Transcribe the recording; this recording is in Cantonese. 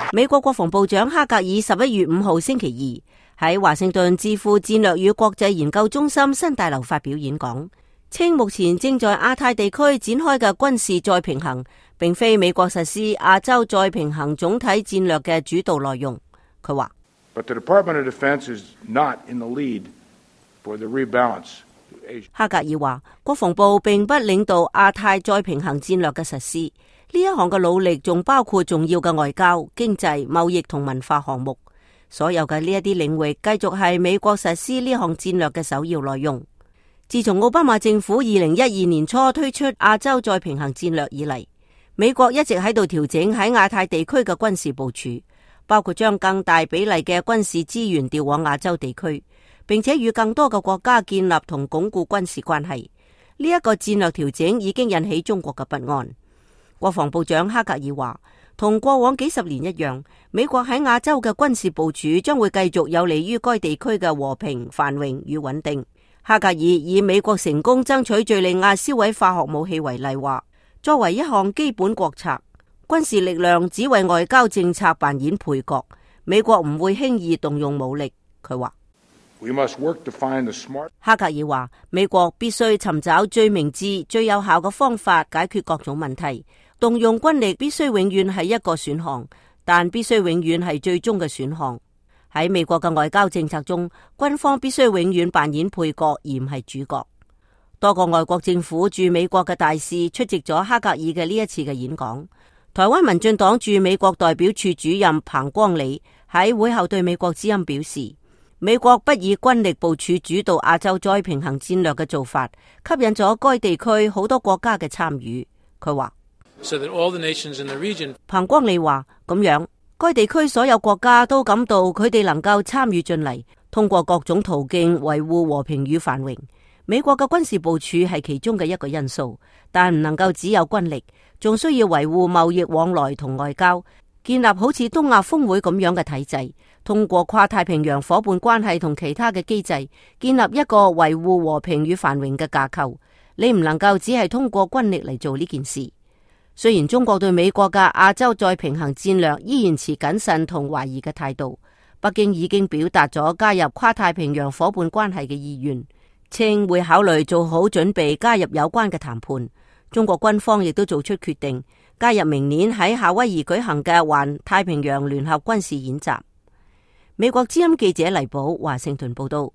美國國防部長哈格爾11月5號星期二喺華盛頓智庫戰略與國際研究中心新大樓發表演講，稱目前正在亞太地區展開嘅軍事再平衡，並非美國實施亞洲再平衡總體戰略嘅主導內容。佢話哈格爾話，國防部並不領導亞太再平衡戰略嘅實施，呢一項嘅努力仲包括重要嘅外交、經濟、貿易同文化項目。所有嘅呢一啲領域繼續係美國實施呢項戰略嘅首要內容。自從奧巴馬政府2012年初推出亞洲再平衡戰略以嚟，美國一直喺度調整喺亞太地區嘅軍事部署，包括將更大比例嘅軍事資源調往亞洲地區，並且與更多嘅國家建立同鞏固軍事關係。呢一個戰略調整已經引起中國嘅不安。國防部長哈格爾話，同過往幾十年一樣，美國喺亞洲嘅軍事部署將會繼續有利於該地區嘅和平、繁榮與穩定。哈格爾以美國成功爭取敘利亞銷毀化學武器為例，話作為一項基本國策，軍事力量只為外交政策扮演配角，美國唔會輕易動用武力。佢話哈格爾話，美國必須尋找最明智、最有效嘅方法解決各種問題。動用軍力必須永遠係一個選項，但必須永遠係最終嘅選項。喺美國嘅外交政策中，軍方必須永遠扮演配角而唔係主角。多個外國政府駐美國嘅大使出席咗哈格爾嘅呢一次嘅演講。台灣民進黨駐美國代表處主任彭光理喺會後對美國之音表示，美國不以軍力部署主導亞洲再平衡戰略嘅做法，吸引咗該地區好多國家嘅參與。佢話彭光理話，咁樣該地區所有國家都感到佢哋能夠參與進嚟，通過各種途徑維護和平與繁榮。美國嘅軍事部署係其中嘅一個因素，但唔能夠只有軍力，仲需要維護貿易往來同外交，建立好似東亞峰會咁樣嘅體制，通過跨太平洋夥伴關係同其他嘅機制，建立一個維護和平與繁榮嘅架構。你唔能夠只係通過軍力嚟做呢件事。雖然中國對美國嘅亞洲再平衡戰略依然持謹慎同懷疑嘅態度，北京已經表達咗加入跨太平洋夥伴關係嘅意願，稱會考慮做好準備加入有關嘅談判。中國軍方亦都做出決定，加入明年喺夏威夷舉行嘅環太平洋聯合軍事演習。美國之音記者黎寶華盛頓報道。